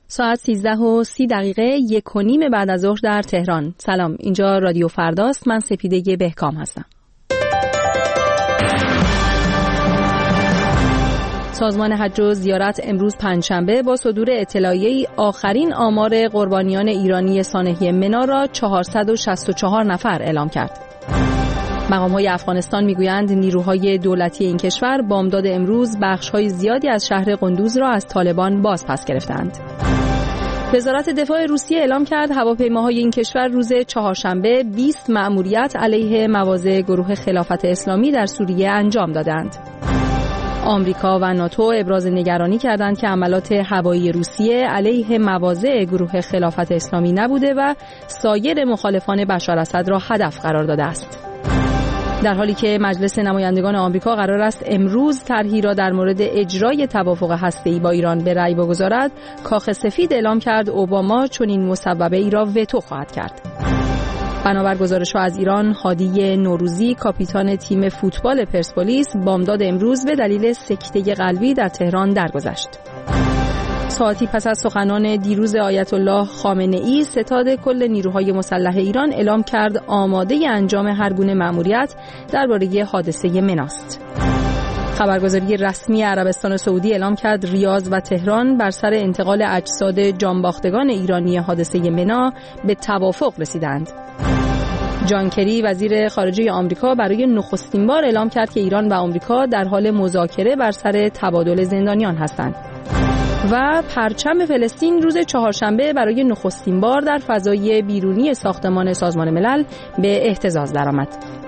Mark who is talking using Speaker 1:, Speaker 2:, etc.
Speaker 1: ساعت 13:30 1:30 بعد از ظهر در تهران. سلام، اینجا رادیو فرداست. من سپیده بهکام هستم. سازمان حج و زیارت امروز پنجشنبه با صدور اطلاعیه‌ای آخرین آمار قربانیان ایرانی سانحه منا را 464 نفر اعلام کرد. مقام‌های افغانستان میگویند نیروهای دولتی این کشور بامداد امروز بخش‌های زیادی از شهر قندوز را از طالبان بازپس گرفتند. وزارت دفاع روسیه اعلام کرد هواپیماهای این کشور روز چهارشنبه 20 مأموریت علیه مواضع گروه خلافت اسلامی در سوریه انجام دادند. آمریکا و ناتو ابراز نگرانی کردند که حملات هوایی روسیه علیه مواضع گروه خلافت اسلامی نبوده و سایر مخالفان بشار اسد را هدف قرار داده است. در حالی که مجلس نمایندگان آمریکا قرار است امروز طرحی را در مورد اجرای توافق هسته‌ای با ایران به رأی بگذارد، کاخ سفید اعلام کرد اوباما چنین مصوبه ای را وتو خواهد کرد. بنابر گزارش‌ها از ایران، هادی نوروزی کاپیتان تیم فوتبال پرسپولیس بامداد امروز به دلیل سکته قلبی در تهران درگذشت. ساعتی پس از سخنان دیروز آیت الله خامنه‌ای، ستاد کل نیروهای مسلح ایران اعلام کرد آماده انجام هر گونه مأموریت درباره حادثه مناست. خبرگزاری رسمی عربستان سعودی اعلام کرد ریاض و تهران بر سر انتقال اجساد جانباختگان ایرانی حادثه منا به توافق رسیدند. جان کری وزیر خارجه آمریکا برای نخستین بار اعلام کرد که ایران و آمریکا در حال مذاکره بر سر تبادل زندانیان هستند. و پرچم فلسطین روز چهارشنبه برای نخستین بار در فضای بیرونی ساختمان سازمان ملل به اهتزاز درآمد.